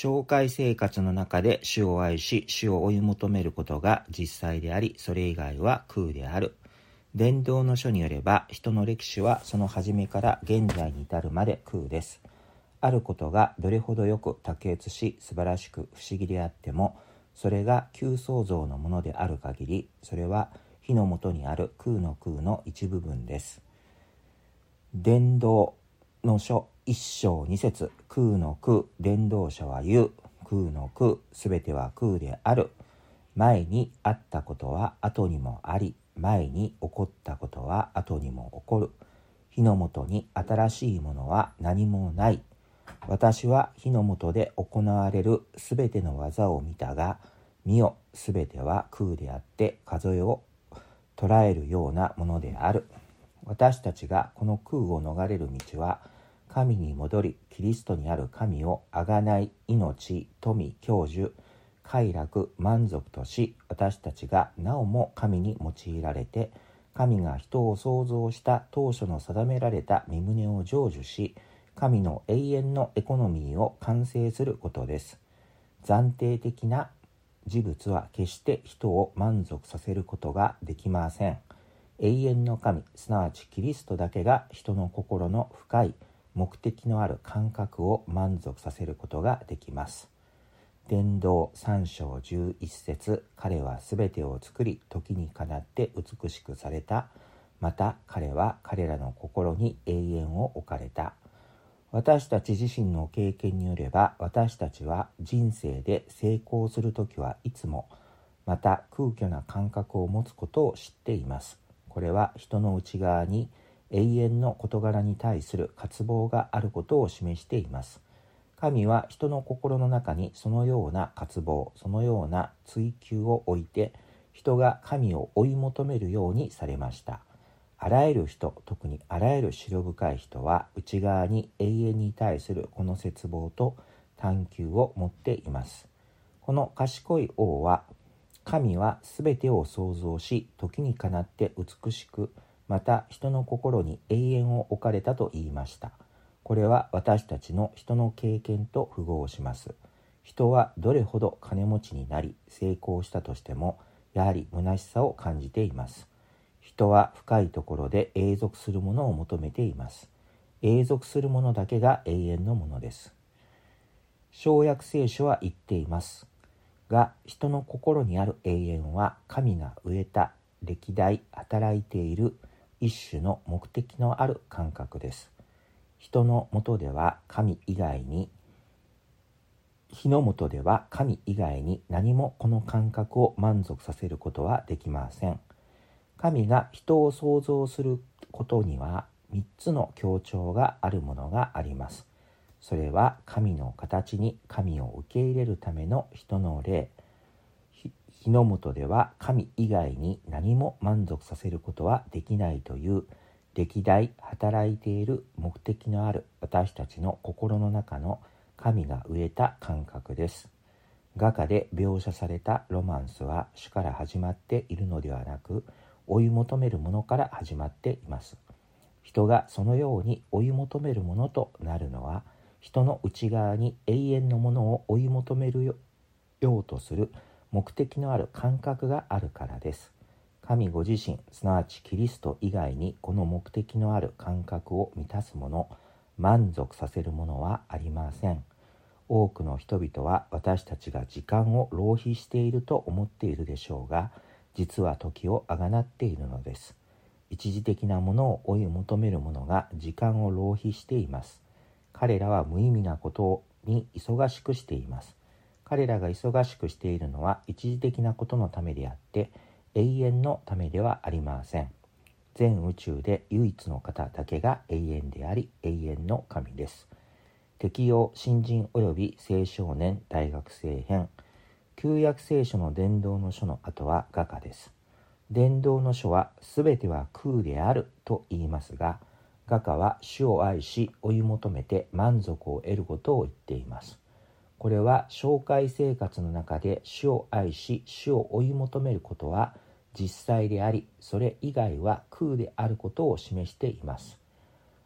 生涯生活の中で主を愛し、主を追い求めることが実際であり、それ以外は空である。伝道の書によれば、人の歴史はその初めから現在に至るまで空です。あることがどれほどよく卓越し、素晴らしく不思議であっても、それが旧創造のものである限り、それは火の元にある空の一部分です。伝道の書一章二節、空の空、伝道者は言う。空の空、すべては空である。前にあったことは後にもあり、前に起こったことは後にも起こる。火の元に新しいものは何もない。私は火の元で行われるすべての技を見たが、見よ、すべては空であって数えを捉えるようなものである。私たちがこの空を逃れる道は、神に戻り、キリストにある神をあがない、命、富、享受、快楽、満足とし、私たちがなおも神に用いられて、神が人を創造した当初の定められた御胸を成就し、神の永遠のエコノミーを完成することです。暫定的な事物は決して人を満足させることができません。永遠の神、すなわちキリストだけが人の心の深い目的のある感覚を満足させることができます。伝道3章11節、彼はすべてを作り、時にかなって美しくされた。また彼は彼らの心に永遠を置かれた。私たち自身の経験によれば、私たちは人生で成功するときはいつも、また空虚な感覚を持つことを知っています。これは人の内側に永遠の事柄に対する渇望があることを示しています。神は人の心の中にそのような渇望、そのような追求を置いて、人が神を追い求めるようにされました。あらゆる人、特にあらゆる思慮深い人は、内側に永遠に対するこの切望と探求を持っています。この賢い王は、神はすべてを創造し、時にかなって美しく、また人の心に永遠を置かれたと言いました。これは私たちの人の経験と符合します。人はどれほど金持ちになり成功したとしても、やはり虚しさを感じています。人は深いところで永続するものを求めています。永続するものだけが永遠のものです。小約聖書は言っていますが、人の心にある永遠は神が植えた歴代働いている一種の目的のある感覚です。人のもとでは神以外に火の元では神以外に何もこの感覚を満足させることはできません。神が人を創造することには3つの強調があるものがあります。それは神の形に神を受け入れるための人の霊。火の元では神以外に何も満足させることはできないという歴代働いている目的のある私たちの心の中の神が植えた感覚です。画家で描写されたロマンスは主から始まっているのではなく、追い求めるものから始まっています。人がそのように追い求めるものとなるのは、人の内側に永遠のものを追い求めるようとする目的のある感覚があるからです。神ご自身、すなわちキリスト以外にこの目的のある感覚を満たすもの、満足させるものはありません。多くの人々は私たちが時間を浪費していると思っているでしょうが、実は時をあがなっているのです。一時的なものを追い求める者が時間を浪費しています。彼らは無意味なことに忙しくしています。彼らが忙しくしているのは一時的なことのためであって、永遠のためではありません。全宇宙で唯一の方だけが永遠であり、永遠の神です。適用新人及び青少年大学生編。旧約聖書の伝道の書の後は画家です。伝道の書はすべては空であると言いますが、画家は主を愛し追い求めて満足を得ることを言っています。これは生涯生活の中で主を愛し主を追い求めることは実際であり、それ以外は空であることを示しています。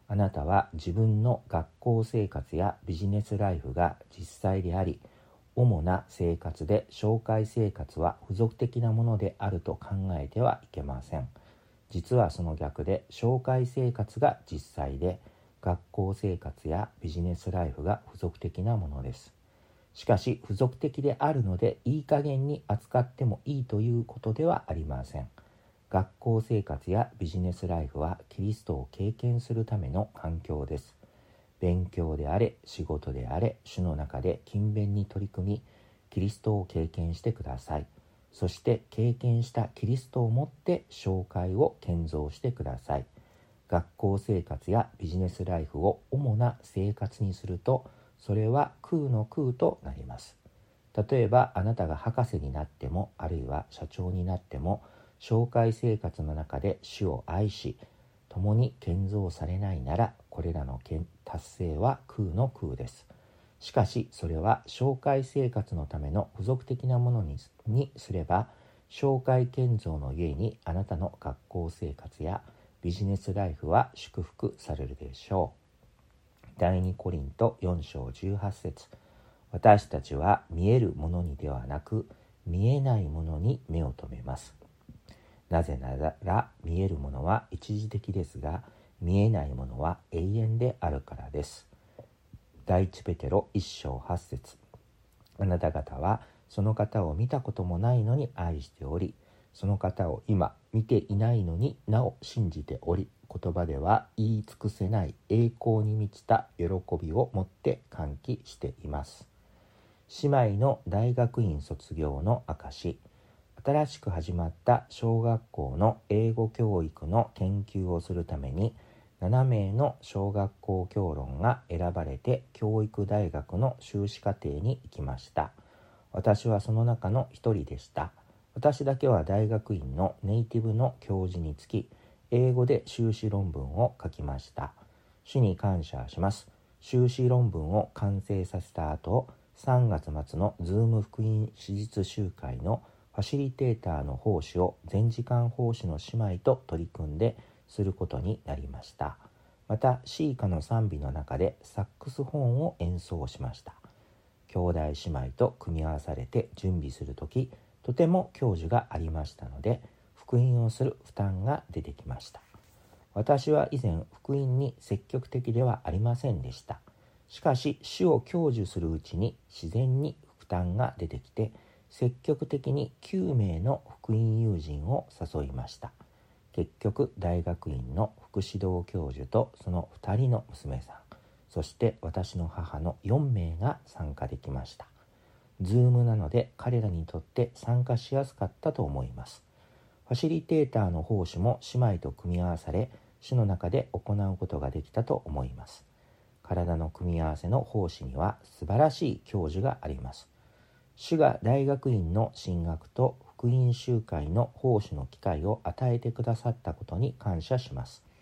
あなたは自分の学校生活やビジネスライフが実際であり、主な生活で紹介生活は付属的なものであると考えてはいけません。実はその逆で、紹介生活が実際で、学校生活やビジネスライフが付属的なものです。しかし、付属的であるのでいい加減に扱ってもいいということではありません。学校生活やビジネスライフはキリストを経験するための環境です。勉強であれ、仕事であれ、主の中で勤勉に取り組み、キリストを経験してください。そして経験したキリストをもって紹介を建造してください。学校生活やビジネスライフを主な生活にすると、それは空の空となります。例えばあなたが博士になっても、あるいは社長になっても、紹介生活の中で主を愛し、共に建造されないなら、これらの達成は空の空です。しかしそれは紹介生活のための付属的なものにすれば、紹介建造のゆえにあなたの学校生活やビジネスライフは祝福されるでしょう。第2コリント4章18節。私たちは見えるものにではなく、見えないものに目を留めます。なぜなら見えるものは一時的ですが、見えないものは永遠であるからです。第一ペテロ1章8節。あなた方はその方を見たこともないのに愛しており、その方を今見ていないのになお信じており、言葉では言い尽くせない栄光に満ちた喜びをもって歓喜しています。姉妹の大学院卒業の証。新しく始まった小学校の英語教育の研究をするために、7名の小学校教論が選ばれて教育大学の修士課程に行きました。私はその中の一人でした。私だけは大学院のネイティブの教授につき、英語で修士論文を書きました。主に感謝します。修士論文を完成させた後、3月末のズーム福音史実集会のファシリテーターの奉仕を全時間奉仕の姉妹と取り組んですることになりました。またシーカの賛美の中でサックスホーンを演奏しました。兄弟姉妹と組み合わされて準備するとき、とても教授がありましたので、福音をする負担が出てきました。私は以前福音に積極的ではありませんでした。しかし主を享受するうちに自然に負担が出てきて、積極的に9名の福音友人を誘いました。結局大学院の副指導教授とその2人の娘さん、そして私の母の4名が参加できました。ズームなので彼らにとって参加しやすかったと思います。ファシリテーターの奉仕も姉妹と組み合わされ、主の中で行うことができたと思います。体の組み合わせの奉仕には素晴らしい教授があります。主が大学院の進学と福音集会の奉仕の機会を与えてくださったことに感謝します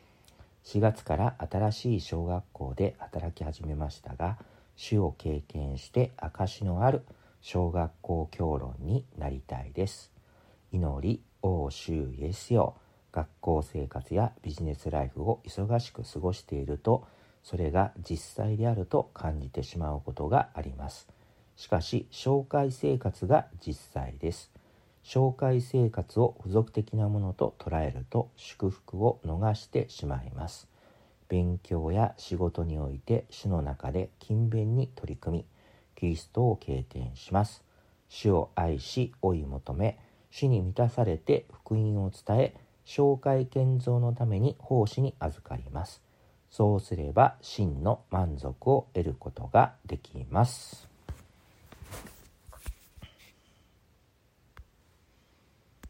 。4月から新しい小学校で働き始めましたが、主を経験して証のある小学校教論になりたいです。祈り、お主イエスよ、学校生活やビジネスライフを忙しく過ごしていると、それが実際であると感じてしまうことがあります。しかし紹介生活が実際です。紹介生活を付属的なものと捉えると祝福を逃してしまいます。勉強や仕事において主の中で勤勉に取り組み、キリストを経験します。主を愛し追い求め、主に満たされて福音を伝え、紹介建造のために奉仕に預かります。そうすれば真の満足を得ることができます。